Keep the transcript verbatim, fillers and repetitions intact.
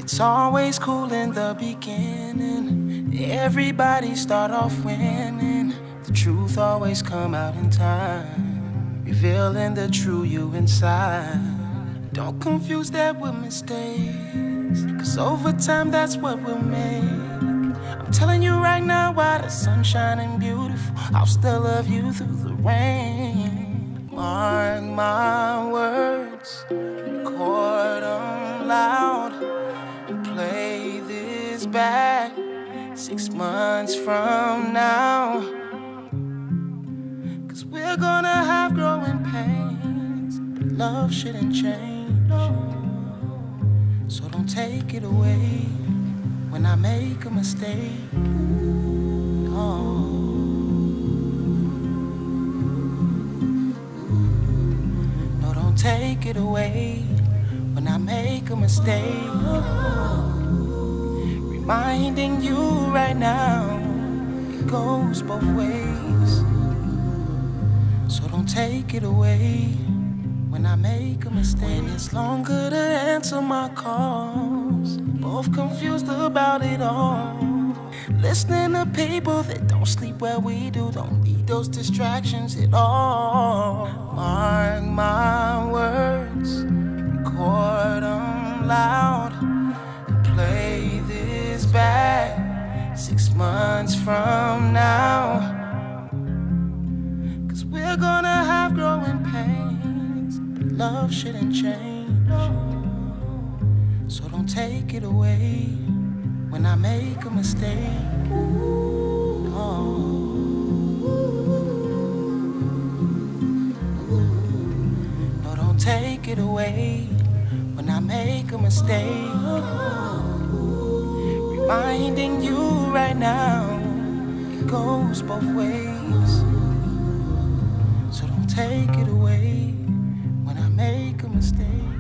It's always cool in the beginning. Everybody start off winning. The truth always come out in time, revealing the true you inside. Don't confuse that with mistakes, cause over time that's what we'll make. I'm telling you right now, while the sun's shining beautiful, I'll still love you through the rain. Mark my words, record them loud, and play this back six months from now. Cause we're gonna have growing pains, but love shouldn't change. So don't take it away when I make a mistake. No. No, don't take it away when I make a mistake. Reminding you right now, it goes both ways. So don't take it away when I make a mistake. When it's longer to answer my calls, both confused about it all. Listening to people that don't sleep where we do, don't need those distractions at all. Mark my words, record them loud, and play this back six months from now. Cause we're gonna have growing pains, but love shouldn't change. So don't take it away when I make a mistake. No. No, don't take it away when I make a mistake. Reminding you right now, it goes both ways. So don't take it away when I make a mistake.